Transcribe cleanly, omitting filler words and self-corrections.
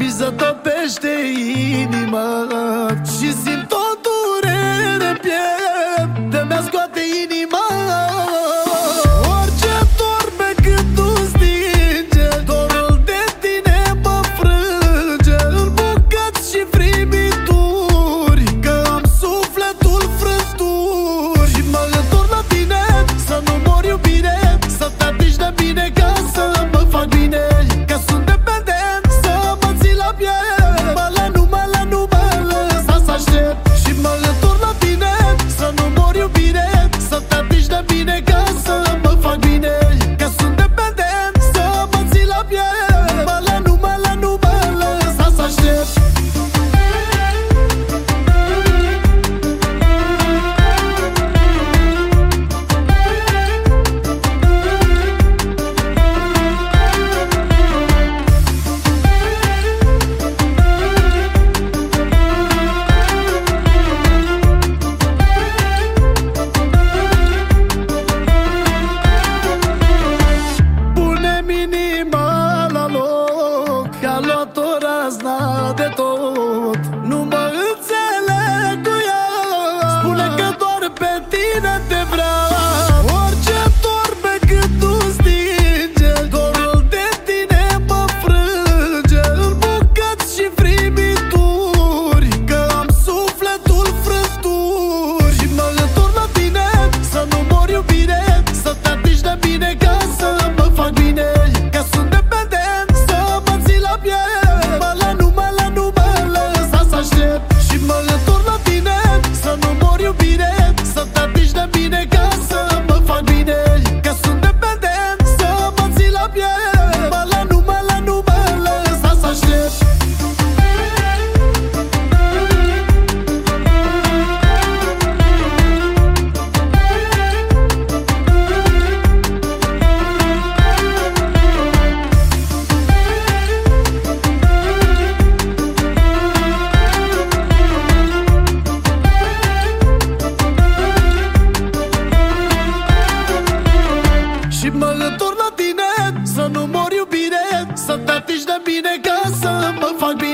mi se topește inima și simt o durere în piept de mi-a scoate inima. Orice dorme când tu stinge, dorul de tine mă frânge în bucăți și frimituri, că am sufletul frânturi. Și mă întorc la tine să nu mor iubire, să te atingi de bine ca să mă fac bine, că sunt dependent să mă ții la piept. Nu mă lăsa să aștept. Și mă întorc la tine să nu mor iubire, să te atingi de bine ca să mă fac bine, că sunt dependent să mă ții la piept. Nu mă lăsa să aștept. Că-a luat-o razna de tot, nu mă înțeleg cu ea. Spune că doar pe tine te vrea. Orice dorme când tu stinge, dorul de tine mă frânge în bucăți și frimituri, că am sufletul frânturi. Și mă întorc la tine să nu mor iubire, să te atingi de bine ca să mă fac bine, că sunt dependent să mă ții la piept. Nu mă lăsa să aștept. Și mă întorc la tine să nu mor iubire, să te atingi de bine ca să mă fac bine, că sunt dependent să mă ții la piept. Nu mă lăsa să aștept. Și mă întorc la tine să nu mor iubire, să te atingi de bine ca să mă fac bine,